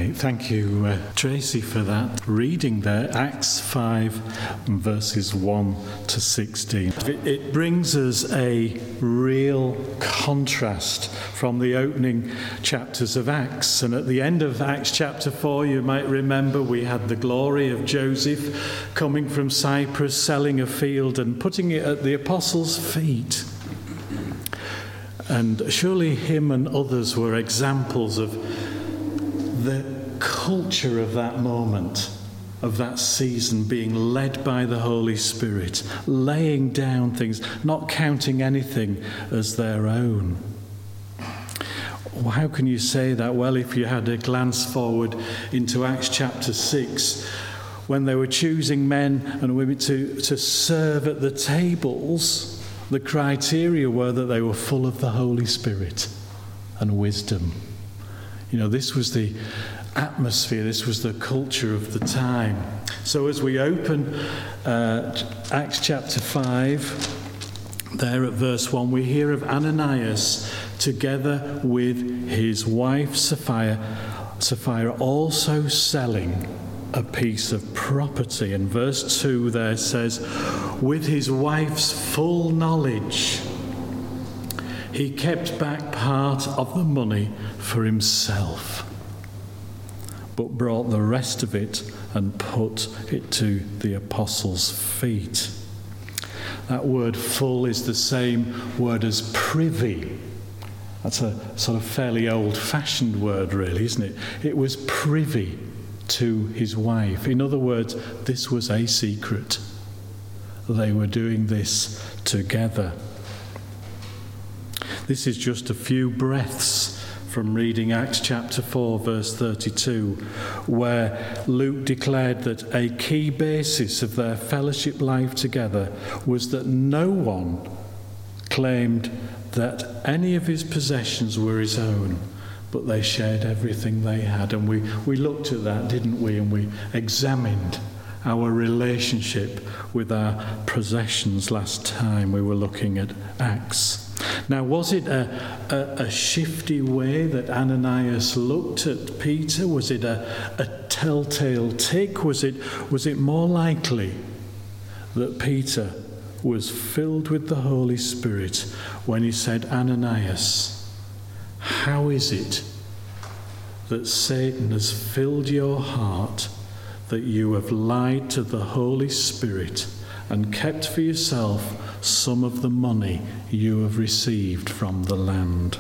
Great, thank you, Tracy, for that reading there. Acts 5, verses 1 to 16. It brings us a real contrast from the opening chapters of Acts. And at the end of Acts chapter 4, you might remember we had the glory of Joseph coming from Cyprus, selling a field and putting it at the apostles' feet. And surely him and others were examples of the culture of that moment, of that season, being led by the Holy Spirit, laying down things, not counting anything as their own. Well, how can you say that? Well, if you had a glance forward into Acts chapter 6, when they were choosing men and women to serve at the tables, the criteria were that they were full of the Holy Spirit and wisdom. You know, this was the atmosphere, this was the culture of the time. So as we open Acts chapter 5, there at verse 1, we hear of Ananias together with his wife Sapphira also selling a piece of property. And verse 2 there says, with his wife's full knowledge, he kept back part of the money for himself, but brought the rest of it and put it to the apostles' feet. That word full is the same word as privy. That's a sort of fairly old-fashioned word, really, isn't it? It was privy to his wife. In other words, this was a secret. They were doing this together. This is just a few breaths from reading Acts chapter 4, verse 32, where Luke declared that a key basis of their fellowship life together was that no one claimed that any of his possessions were his own, but they shared everything they had. And we looked at that, didn't we? And we examined our relationship with our possessions last time we were looking at Acts. Now, was it a shifty way that Ananias looked at Peter? Was it a telltale tick? Was it more likely that Peter was filled with the Holy Spirit when he said, Ananias, how is it that Satan has filled your heart that you have lied to the Holy Spirit and kept for yourself some of the money you have received from the land?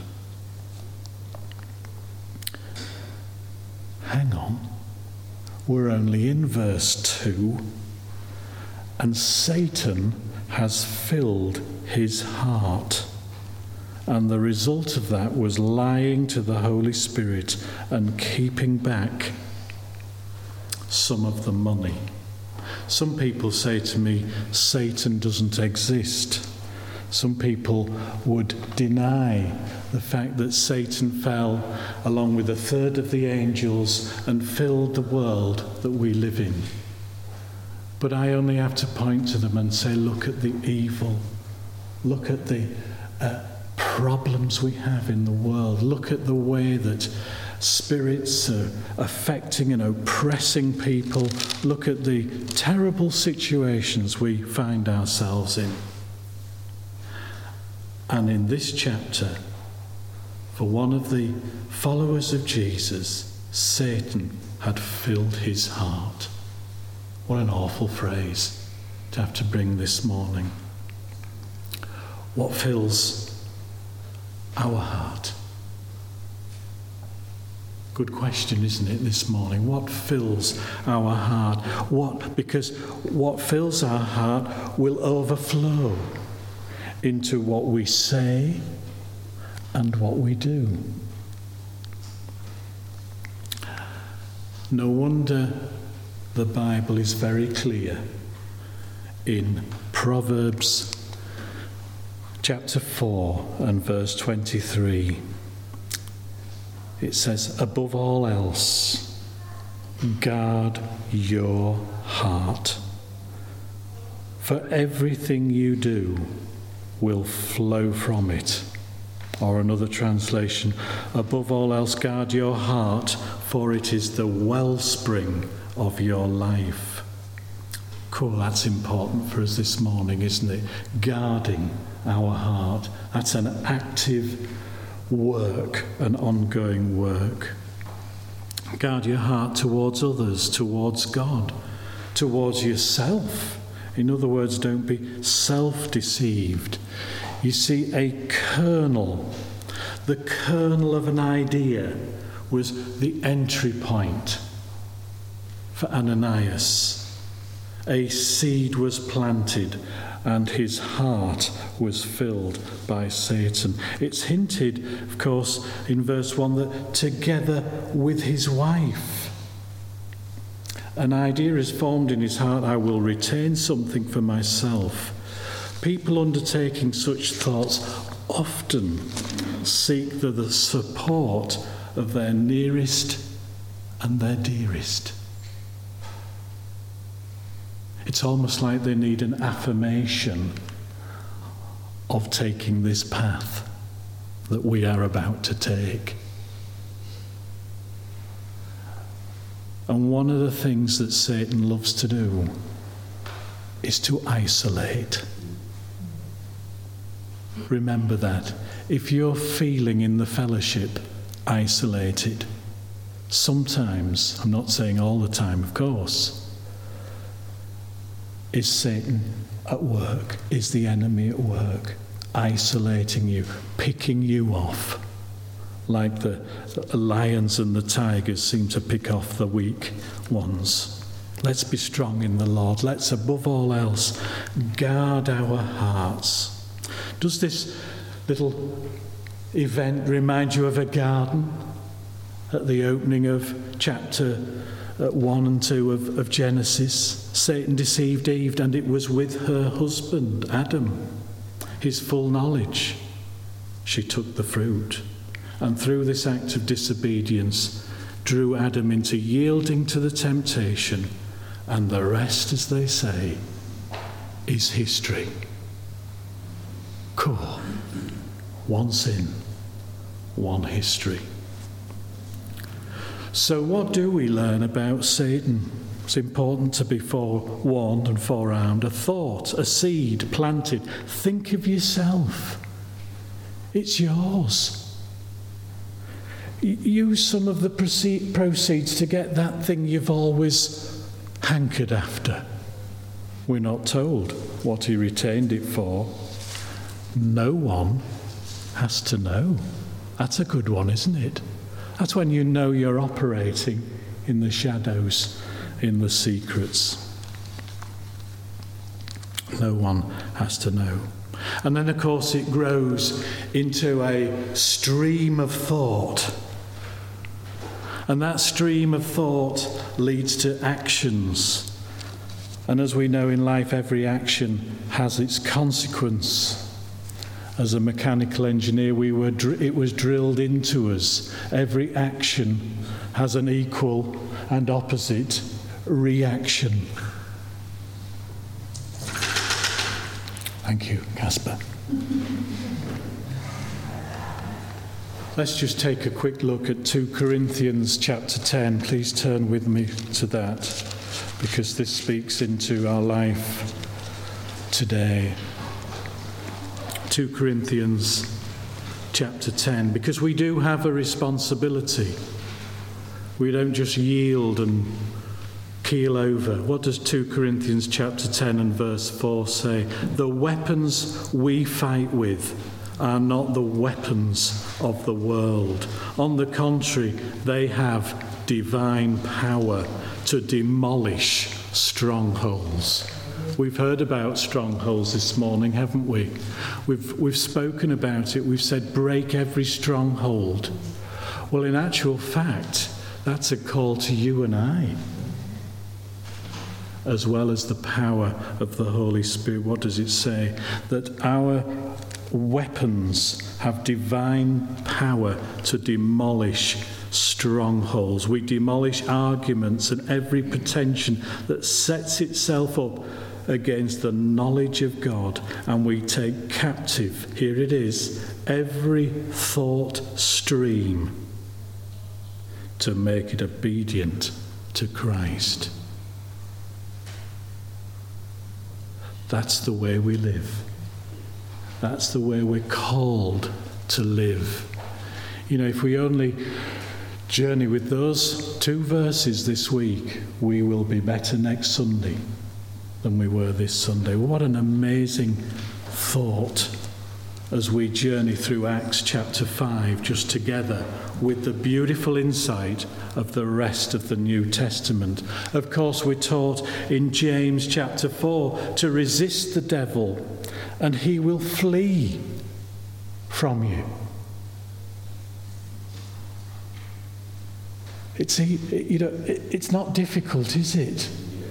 Hang on. We're only in verse 2. And Satan has filled his heart. And the result of that was lying to the Holy Spirit and keeping back some of the money. Some people say to me, Satan doesn't exist. Some people would deny the fact that Satan fell along with a third of the angels and filled the world that we live in. But I only have to point to them and say, look at the evil. Look at the problems we have in the world. Look at the way that spirits are affecting and oppressing people. Look at the terrible situations we find ourselves in. And in this chapter, for one of the followers of Jesus, Satan had filled his heart. What an awful phrase to have to bring this morning. What fills our heart? Good question, isn't it, this morning? What fills our heart? Because what fills our heart will overflow into what we say and what we do. No wonder the Bible is very clear in Proverbs chapter 4 and verse 23. It says, above all else, guard your heart, for everything you do will flow from it. Or another translation, above all else, guard your heart, for it is the wellspring of your life. Cool, that's important for us this morning, isn't it? Guarding our heart. That's an active work, an ongoing work. Guard your heart towards others, towards God, towards yourself. In other words, don't be self-deceived. You see, the kernel of an idea was the entry point for Ananias. A seed was planted and his heart was filled by Satan. It's hinted, of course, in verse 1 that together with his wife. An idea is formed in his heart, I will retain something for myself. People undertaking such thoughts often seek the support of their nearest and their dearest. It's almost like they need an affirmation of taking this path that we are about to take. And one of the things that Satan loves to do is to isolate. Remember that. If you're feeling in the fellowship isolated, sometimes, I'm not saying all the time, of course, is Satan at work? Is the enemy at work? Isolating you, picking you off, like the lions and the tigers seem to pick off the weak ones. Let's be strong in the Lord. Let's, above all else, guard our hearts. Does this little event remind you of a garden at the opening of chapter 1 and 2 of Genesis? Satan deceived Eve, and it was with her husband, Adam, his full knowledge. She took the fruit, and through this act of disobedience, drew Adam into yielding to the temptation, and the rest, as they say, is history. Cool. One sin, one history. So what do we learn about Satan? It's important to be forewarned and forearmed. A thought, a seed planted. Think of yourself. It's yours. Use some of the proceeds to get that thing you've always hankered after. We're not told what he retained it for. No one has to know. That's a good one, isn't it? That's when you know you're operating in the shadows, in the secrets. No one has to know. And then, of course, it grows into a stream of thought. And that stream of thought leads to actions. And as we know in life, every action has its consequence. As a mechanical engineer, it was drilled into us. Every action has an equal and opposite reaction. Thank you, Casper. Let's just take a quick look at 2 Corinthians chapter 10. Please turn with me to that, because this speaks into our life today. 2 Corinthians chapter 10, because we do have a responsibility. We don't just yield and keel over. What does 2 Corinthians chapter 10 and verse 4 say? The weapons we fight with are not the weapons of the world. On the contrary, they have divine power to demolish strongholds. We've heard about strongholds this morning, haven't we? We've spoken about it. We've said break every stronghold. Well, in actual fact, that's a call to you and I, as well as the power of the Holy Spirit. What does it say? That our weapons have divine power to demolish strongholds. We demolish arguments and every pretension that sets itself up against the knowledge of God, and we take captive, here it is, every thought stream to make it obedient to Christ. That's the way we live. That's the way we're called to live. You know, if we only journey with those 2 verses this week, we will be better next Sunday than we were this Sunday. What an amazing thought as we journey through Acts chapter 5 just together with the beautiful insight of the rest of the New Testament. Of course, we're taught in James chapter 4 to resist the devil and he will flee from you. It's not difficult, is it?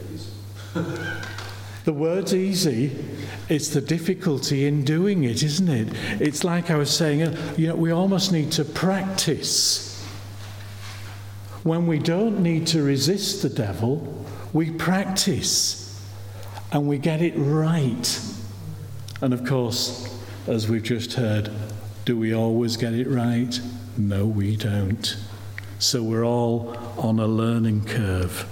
The word's easy. It's the difficulty in doing it, isn't it? It's like I was saying, we almost need to practice. When we don't need to resist the devil, we practice and we get it right. And of course, as we've just heard, do we always get it right? No, we don't. So we're all on a learning curve.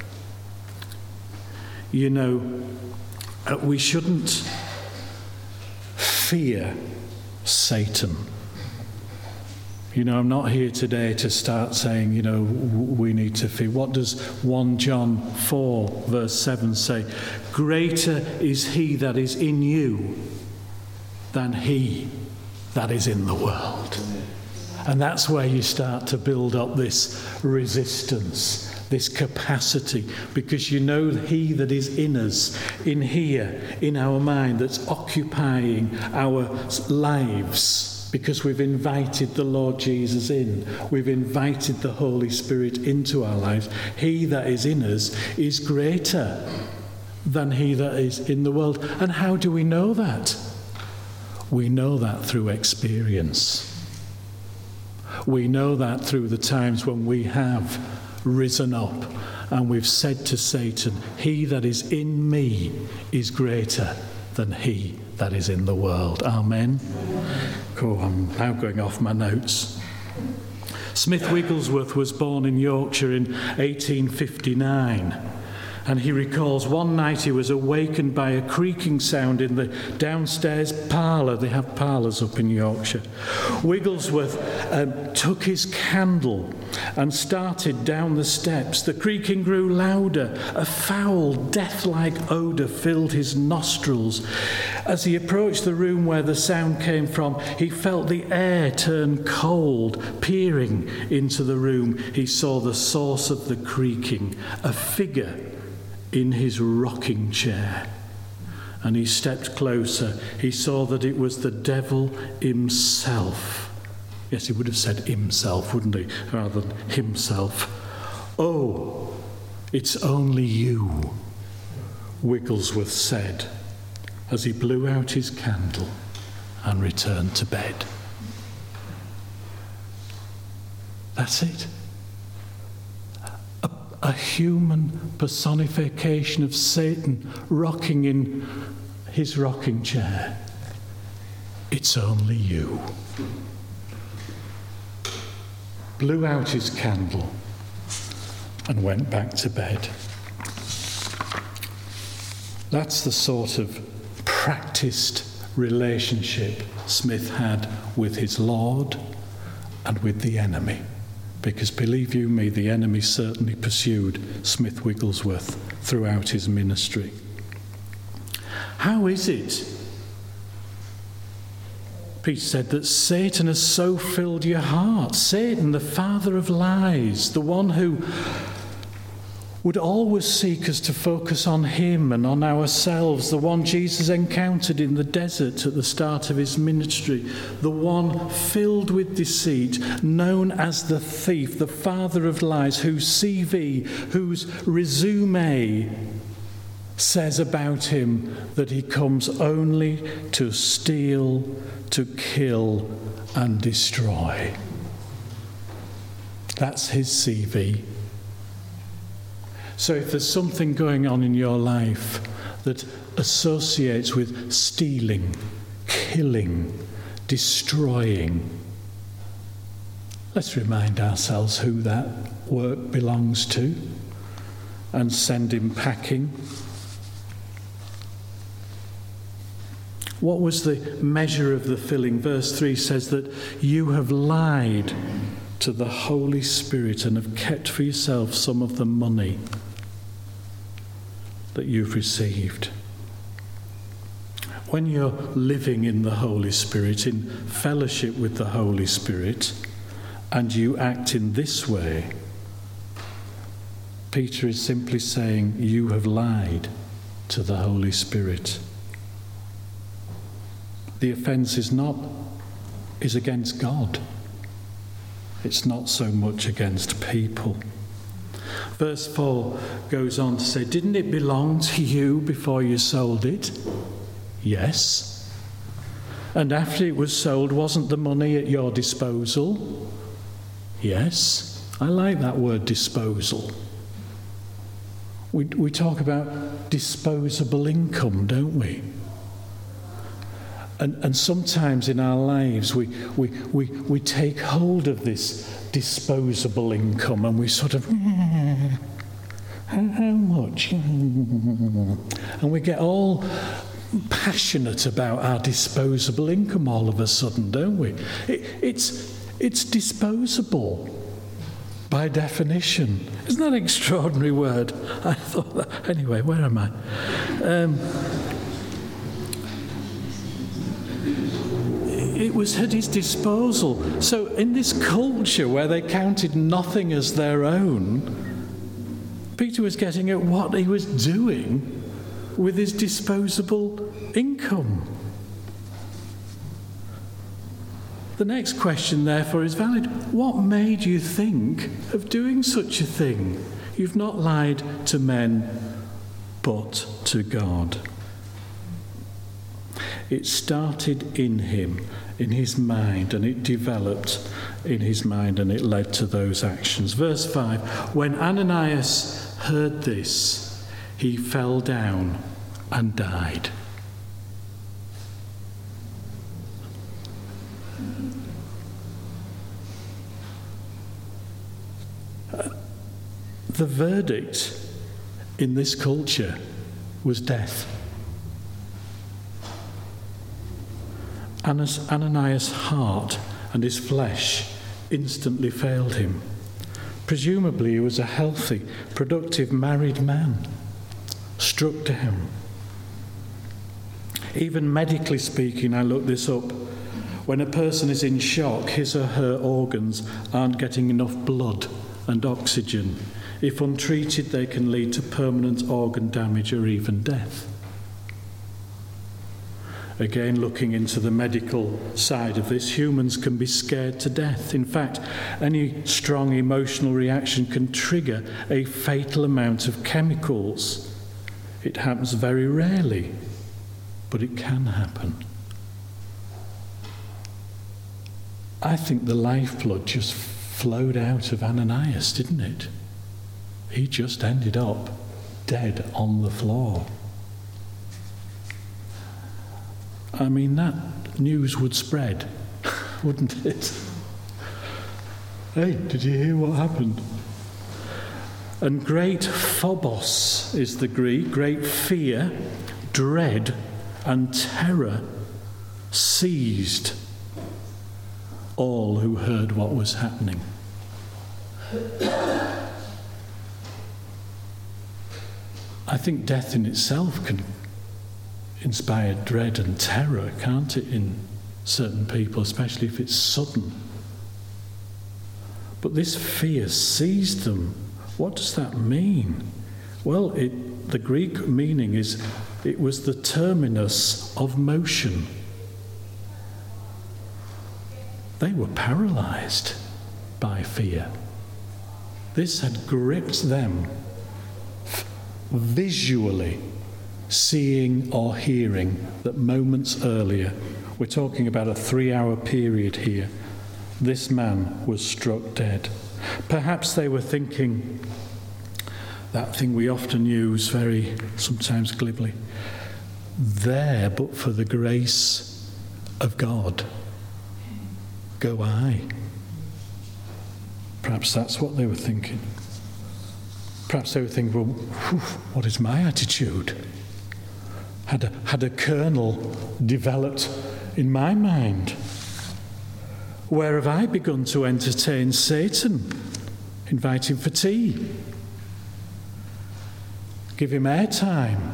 We shouldn't fear Satan. I'm not here today to start saying, we need to fear. What does 1 John 4 verse 7 say? Greater is he that is in you than he that is in the world. And that's where you start to build up this resistance, this capacity, because he that is in us, in here, in our mind, that's occupying our lives, because we've invited the Lord Jesus in. We've invited the Holy Spirit into our lives. He that is in us is greater than he that is in the world. And how do we know that? We know that through experience. We know that through the times when we have risen up and we've said to Satan, he that is in me is greater than he that is in the world. Amen. Cool, I'm now going off my notes. Smith Wigglesworth was born in Yorkshire in 1859. And he recalls one night he was awakened by a creaking sound in the downstairs parlour. They have parlours up in Yorkshire. Wigglesworth took his candle and started down the steps. The creaking grew louder. A foul, death-like odour filled his nostrils. As he approached the room where the sound came from, he felt the air turn cold. Peering into the room, he saw the source of the creaking, a figure in his rocking chair. And he stepped closer. He saw that it was the devil himself. Yes, he would have said himself, wouldn't he, rather than himself. Oh, it's only you, Wigglesworth said, as he blew out his candle and returned to bed. That's it. A human personification of Satan rocking in his rocking chair. It's only you. Blew out his candle and went back to bed. That's the sort of practiced relationship Smith had with his Lord and with the enemy. Because believe you me, the enemy certainly pursued Smith Wigglesworth throughout his ministry. How is it, Peter said, that Satan has so filled your heart? Satan, the father of lies, the one who would always seek us to focus on him and on ourselves, the one Jesus encountered in the desert at the start of his ministry, the one filled with deceit, known as the thief, the father of lies, whose CV, whose resume says about him that he comes only to steal, to kill and destroy. That's his CV. So if there's something going on in your life that associates with stealing, killing, destroying, let's remind ourselves who that work belongs to and send him packing. What was the measure of the filling? Verse 3 says that you have lied to the Holy Spirit and have kept for yourself some of the money that you've received. When you're living in the Holy Spirit, in fellowship with the Holy Spirit, and you act in this way, Peter is simply saying you have lied to the Holy Spirit. The offence is against God. It's not so much against people. Verse 4 goes on to say, didn't it belong to you before you sold it? Yes. And after it was sold, wasn't the money at your disposal? Yes. I like that word, disposal. We talk about disposable income, don't we? And sometimes in our lives we take hold of this disposable income and we sort of, how much? And we get all passionate about our disposable income all of a sudden, don't we? It's disposable by definition. Isn't that an extraordinary word? I thought that. Anyway, where am I? It was at his disposal. So in this culture where they counted nothing as their own, Peter was getting at what he was doing with his disposable income. The next question, therefore, is valid. What made you think of doing such a thing? You've not lied to men, but to God. It started in him, in his mind, and it developed in his mind, and it led to those actions. Verse 5, when Ananias heard this, he fell down and died. The verdict in this culture was death. Ananias' heart and his flesh instantly failed him. Presumably he was a healthy, productive married man, struck down. Even medically speaking, I looked this up, when a person is in shock, his or her organs aren't getting enough blood and oxygen. If untreated, they can lead to permanent organ damage or even death. Again, looking into the medical side of this, humans can be scared to death. In fact, any strong emotional reaction can trigger a fatal amount of chemicals. It happens very rarely, but it can happen. I think the lifeblood just flowed out of Ananias, didn't it? He just ended up dead on the floor. I mean, that news would spread, wouldn't it? Hey, did you hear what happened? And great phobos is the Greek, great fear, dread, and terror seized all who heard what was happening. I think death in itself can inspire dread and terror, can't it, in certain people, especially if it's sudden. But this fear seized them. What does that mean? Well, the Greek meaning is it was the terminus of motion. They were paralyzed by fear. This had gripped them visually, seeing or hearing that moments earlier, we're talking about a 3-hour period here, this man was struck dead. Perhaps they were thinking that thing we often use very, sometimes glibly, there but for the grace of God, go I. Perhaps that's what they were thinking. Perhaps they were thinking, well, what is my attitude? Had a kernel developed in my mind? Where have I begun to entertain Satan? Invite him for tea. Give him airtime.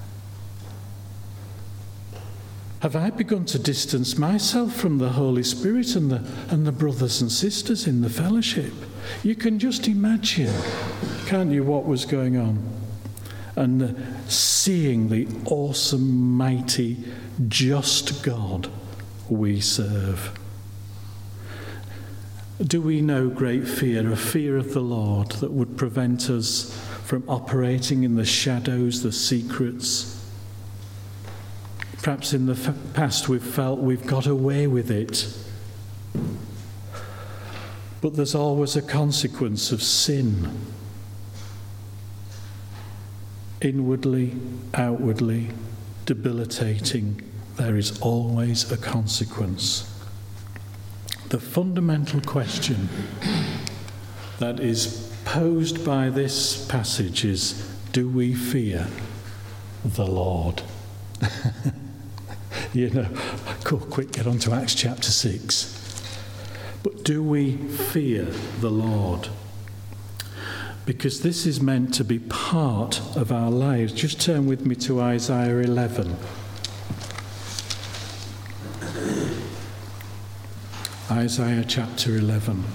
Have I begun to distance myself from the Holy Spirit and the brothers and sisters in the fellowship? You can just imagine, can't you, what was going on? And seeing the awesome, mighty, just God we serve. Do we know great fear, a fear of the Lord that would prevent us from operating in the shadows, the secrets? Perhaps in the past we've felt we've got away with it. But there's always a consequence of sin. Inwardly, outwardly, debilitating, there is always a consequence. The fundamental question that is posed by this passage is, do we fear the Lord? Quick, get on to Acts chapter 6. But do we fear the Lord? Because this is meant to be part of our lives. Just turn with me to Isaiah 11. Isaiah chapter 11.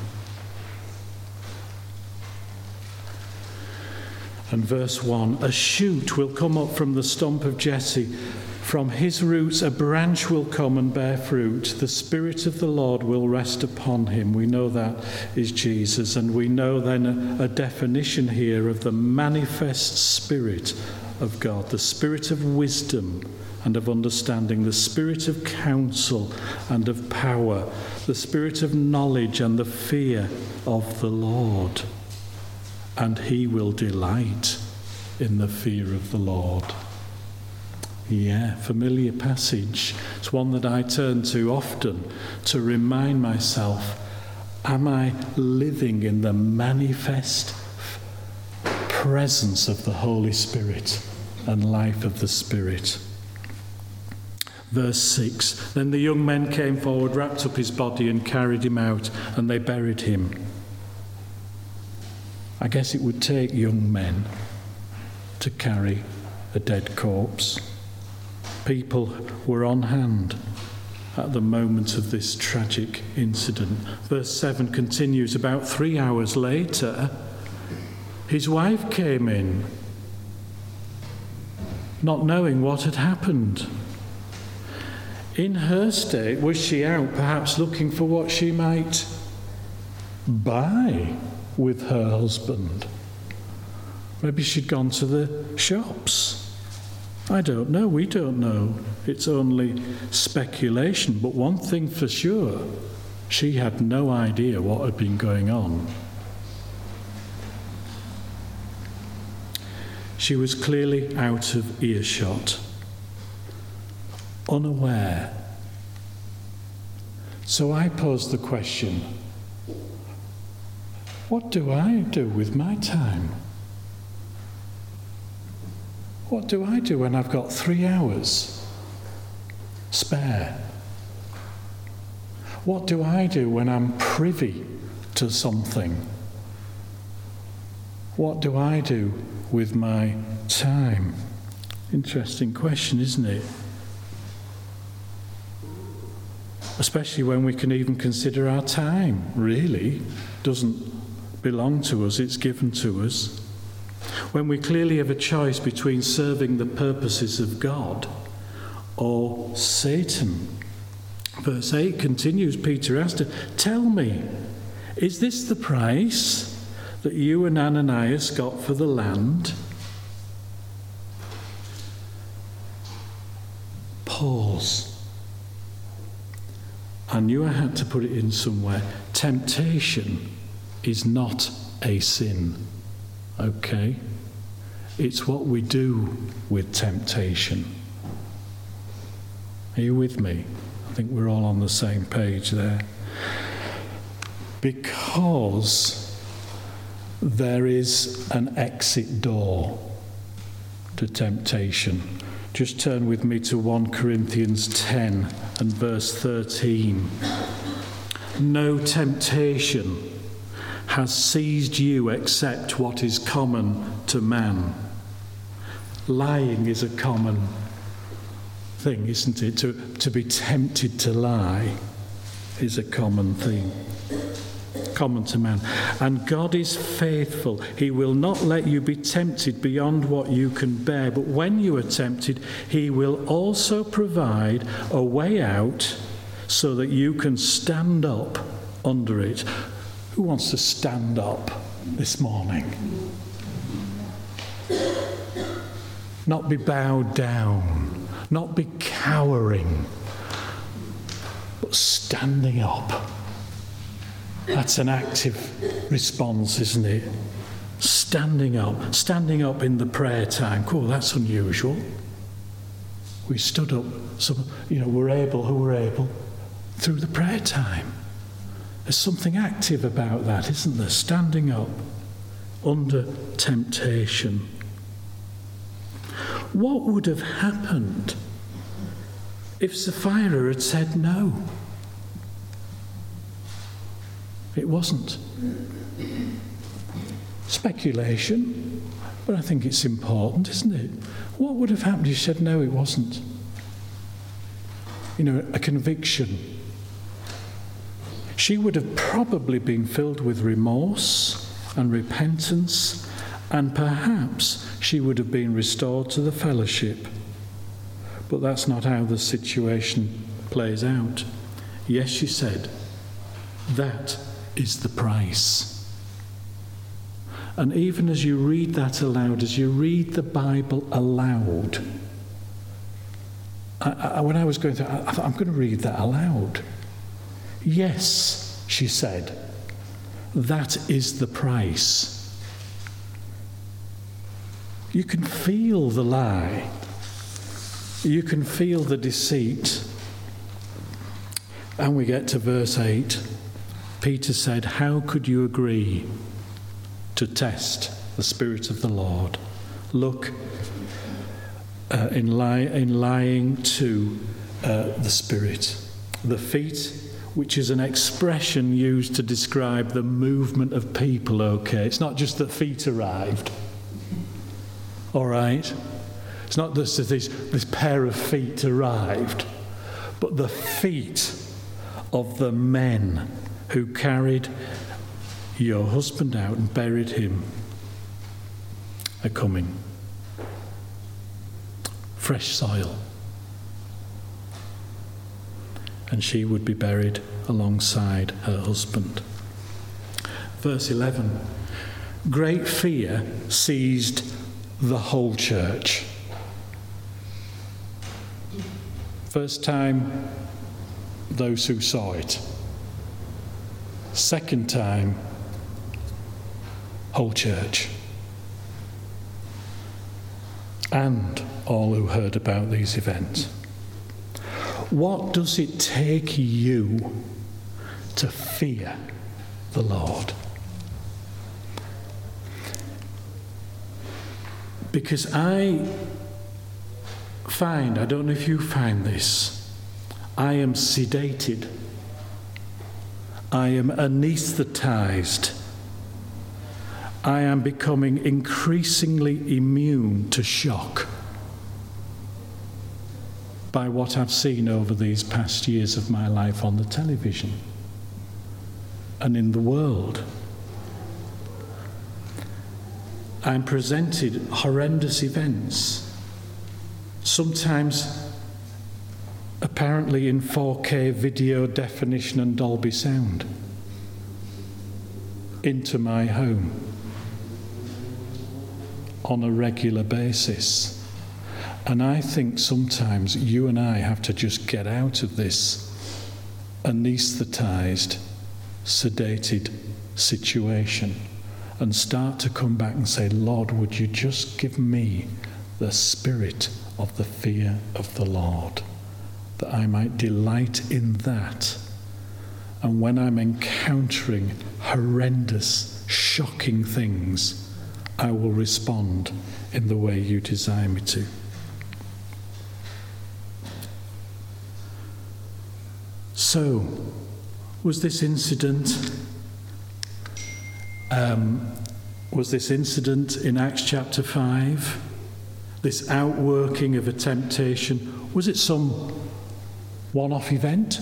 And verse 1, a shoot will come up from the stump of Jesse. From his roots a branch will come and bear fruit. The Spirit of the Lord will rest upon him. We know that is Jesus. And we know then a definition here of the manifest Spirit of God. The Spirit of wisdom and of understanding. The Spirit of counsel and of power. The Spirit of knowledge and the fear of the Lord. And he will delight in the fear of the Lord. Yeah, familiar passage. It's one that I turn to often to remind myself, am I living in the manifest presence of the Holy Spirit and life of the Spirit? Verse 6, then the young men came forward, wrapped up his body and carried him out, and they buried him. I guess it would take young men to carry a dead corpse. People were on hand at the moment of this tragic incident. Verse 7 continues, about 3 hours later, his wife came in, not knowing what had happened. In her state, was she out perhaps looking for what she might buy with her husband? Maybe she'd gone to the shops. I don't know, we don't know. It's only speculation. But one thing for sure, she had no idea what had been going on. She was clearly out of earshot, unaware. So I posed the question, what do I do with my time? What do I do when I've got 3 hours spare? What do I do when I'm privy to something? What do I do with my time? Interesting question, isn't it? Especially when we can even consider our time, really, doesn't belong to us, it's given to us. When we clearly have a choice between serving the purposes of God or Satan. Verse 8 continues, Peter asked her, tell me, is this the price that you and Ananias got for the land? Pause. I knew I had to put it in somewhere. Temptation is not a sin. Okay? It's what we do with temptation. Are you with me? I think we're all on the same page there. Because there is an exit door to temptation. Just turn with me to 1 Corinthians 10 and verse 13. No temptation has seized you except what is common to man. Lying is a common thing, isn't it? To be tempted to lie is a common thing, common to man. And God is faithful. He will not let you be tempted beyond what you can bear. But when you are tempted, he will also provide a way out so that you can stand up under it. Who wants to stand up this morning? Not be bowed down, not be cowering, but standing up. That's an active response, isn't it? Standing up in the prayer time. Cool, that's unusual. We stood up, who were able, through the prayer time. There's something active about that, isn't there? Standing up under temptation. What would have happened if Sapphira had said no? It wasn't. Speculation, but I think it's important, isn't it? What would have happened if she said no, it wasn't? A conviction. She would have probably been filled with remorse and repentance, and perhaps she would have been restored to the fellowship. But that's not how the situation plays out. Yes, she said, that is the price. And even as you read that aloud, as you read the Bible aloud, when I was going through, I thought, I'm going to read that aloud. Yes, she said, that is the price. You can feel the lie. You can feel the deceit. And we get to verse 8. Peter said, how could you agree to test the Spirit of the Lord? Look, in lying to the Spirit. The feet, which is an expression used to describe the movement of people, okay? It's not just that feet arrived. All right? It's not just that this pair of feet arrived, but the feet of the men who carried your husband out and buried him are coming. Fresh soil. And she would be buried alongside her husband. Verse 11. Great fear seized the whole church. First time, those who saw it. Second time, whole church. And all who heard about these events. What does it take you to fear the Lord? Because I don't know if you find this, I am sedated. I am anaesthetized. I am becoming increasingly immune to shock by what I've seen over these past years of my life on the television and in the world. I'm presented horrendous events, sometimes apparently in 4K video definition and Dolby sound, into my home on a regular basis. And I think sometimes you and I have to just get out of this anaesthetized, sedated situation and start to come back and say, Lord, would you just give me the spirit of the fear of the Lord, that I might delight in that. And when I'm encountering horrendous shocking things, I will respond in the way you desire me to. So, was this incident in Acts chapter 5, this outworking of a temptation, was it some one-off event?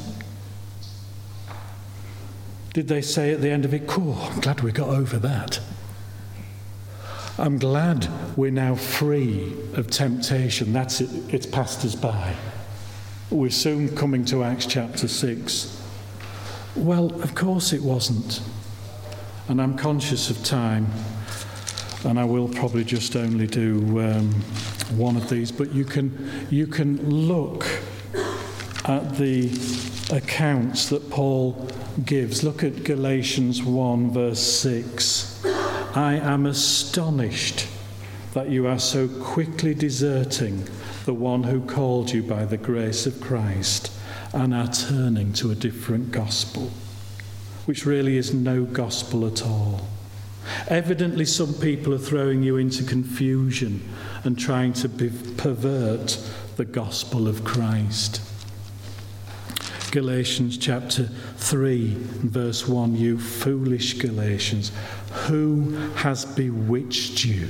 Did they say at the end of it, cool, I'm glad we got over that. I'm glad we're now free of temptation. That's it, it's passed us by. We're soon coming to Acts chapter 6. Well, of course it wasn't. And I'm conscious of time, and I will probably just only do one of these, but you can look at the accounts that Paul gives. Look at Galatians 1 verse 6. I am astonished that you are so quickly deserting the one who called you by the grace of Christ and are turning to a different gospel, which really is no gospel at all. Evidently, some people are throwing you into confusion and trying to pervert the gospel of Christ. Galatians chapter 3, verse 1, you foolish Galatians, who has bewitched you?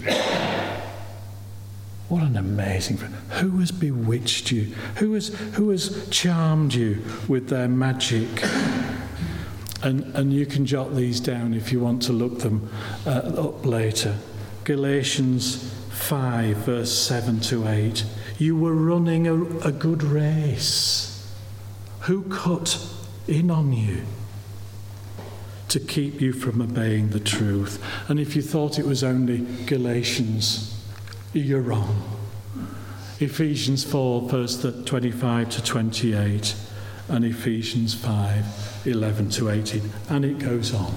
What an amazing phrase. Who has bewitched you? Who has charmed you with their magic? And you can jot these down if you want to look them up later. Galatians 5, verse 7 to 8. You were running a good race. Who cut in on you to keep you from obeying the truth? And if you thought it was only Galatians, you're wrong. Ephesians 4, verse 25 to 28, and Ephesians 5, 11 to 18, and it goes on.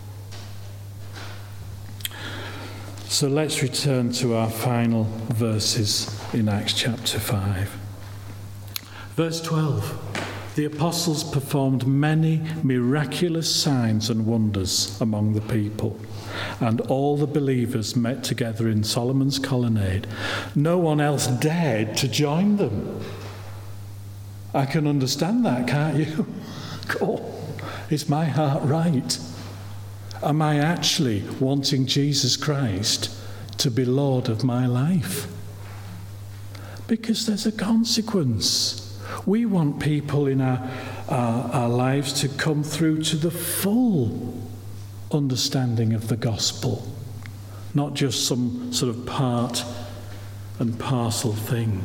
So let's return to our final verses in Acts chapter 5. Verse 12. The apostles performed many miraculous signs and wonders among the people, and all the believers met together in Solomon's colonnade. No one else dared to join them. I can understand that, can't you? Cool. Is my heart right? Am I actually wanting Jesus Christ to be Lord of my life? Because there's a consequence. We want people in our lives to come through to the full understanding of the gospel, not just some sort of part and parcel thing.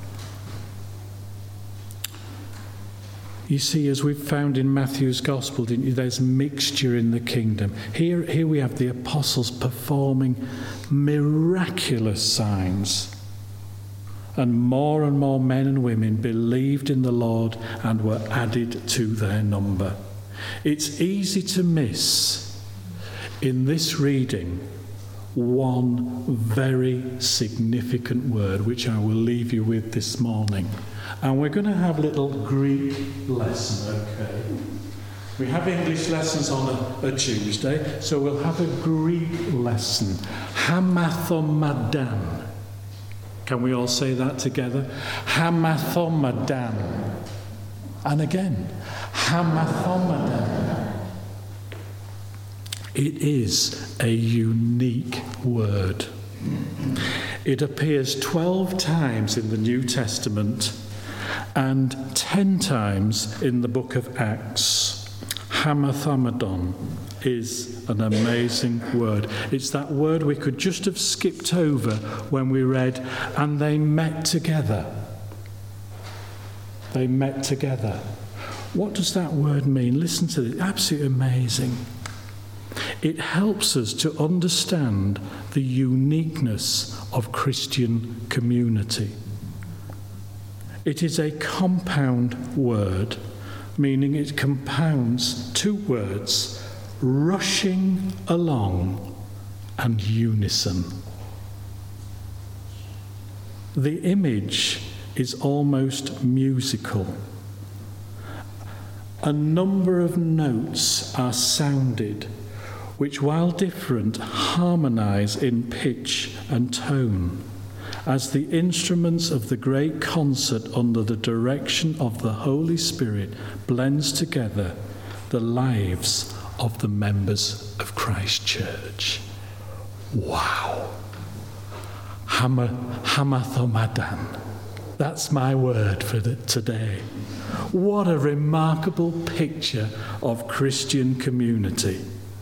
You see, as we've found in Matthew's gospel, didn't you, there's mixture in the kingdom. Here we have the apostles performing miraculous signs. And more men and women believed in the Lord and were added to their number. It's easy to miss in this reading one very significant word, which I will leave you with this morning. And we're going to have a little Greek lesson, okay? We have English lessons on a Tuesday, so we'll have a Greek lesson. Hamathomadan. Can we all say that together? Hamathomadan. And again, Hamathomadan. It is a unique word. It appears 12 times in the New Testament and 10 times in the book of Acts. Hamathomadan is an amazing word. It's that word we could just have skipped over when we read, and they met together. They met together. What does that word mean? Listen to it. Absolutely amazing. It helps us to understand the uniqueness of Christian community. It is a compound word, meaning it compounds two words, rushing along and unison. The image is almost musical. A number of notes are sounded which, while different, harmonise in pitch and tone, as the instruments of the great concert under the direction of the Holy Spirit blends together the lives of the members of Christ Church. Wow. Hamathomadan. That's my word for today. What a remarkable picture of Christian community.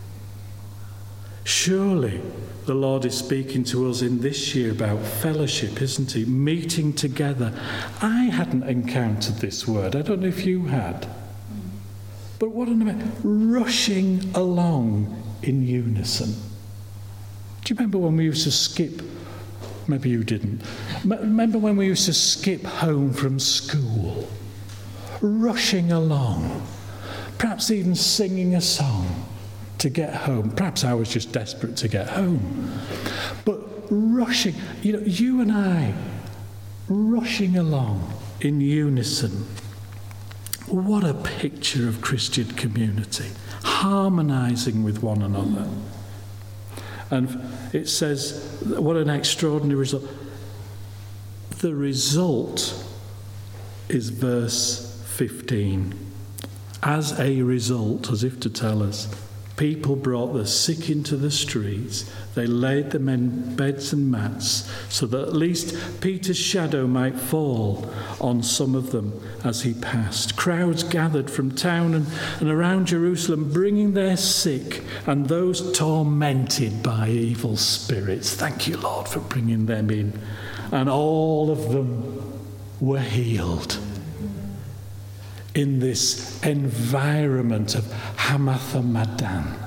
Surely the Lord is speaking to us in this year about fellowship, isn't he? Meeting together. I hadn't encountered this word. I don't know if you had. But what an amazing, rushing along in unison. Do you remember when we used to skip? Maybe you didn't. Remember when we used to skip home from school? Rushing along. Perhaps even singing a song to get home. Perhaps I was just desperate to get home. But rushing, you and I, rushing along in unison. What a picture of Christian community, harmonising with one another. And it says, what an extraordinary result. The result is verse 15. As a result, as if to tell us, people brought the sick into the streets. They laid them in beds and mats so that at least Peter's shadow might fall on some of them as he passed. Crowds gathered from town and around Jerusalem, bringing their sick and those tormented by evil spirits. Thank you, Lord, for bringing them in. And all of them were healed. In this environment of Hamathomadan,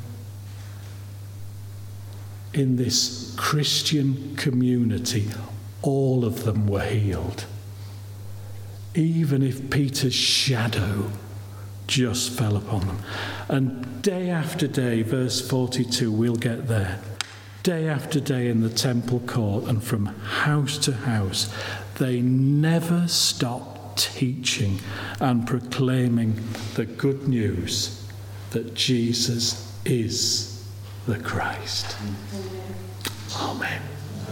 in this Christian community, all of them were healed. Even if Peter's shadow just fell upon them. And day after day, verse 42, we'll get there. Day after day in the temple court and from house to house, they never stopped teaching and proclaiming the good news that Jesus is the Christ. Amen.